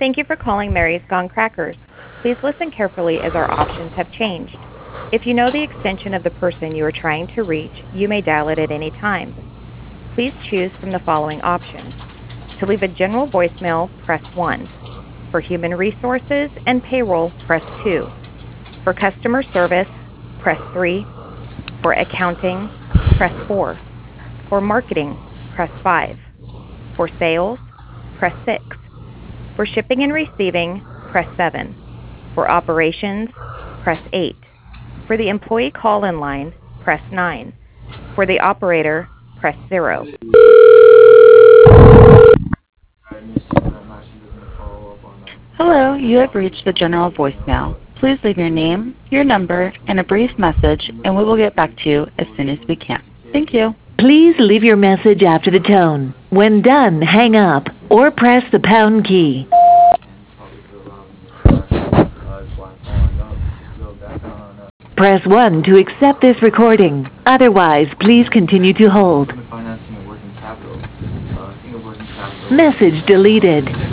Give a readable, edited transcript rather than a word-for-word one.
Thank you for calling Mary's Gone Crackers. Please listen carefully as our options have changed. If you know the extension of the person you are trying to reach, you may dial it at any time. Please choose from the following options. To leave a general voicemail, press 1. For human resources and payroll, press 2. For customer service, press 3. For accounting, press 4. For marketing, press 5. For sales, press 6. For shipping and receiving, press 7. For operations, press 8. For the employee call-in line, press 9. For the operator, press 0. Hello, you have reached the general voicemail. Please leave your name, your number, and a brief message, and we will get back to you as soon as we can. Thank you. Please leave your message after the tone. When done, hang up or press the pound key. Press 1 to accept this recording. Otherwise, please continue to hold. Message deleted.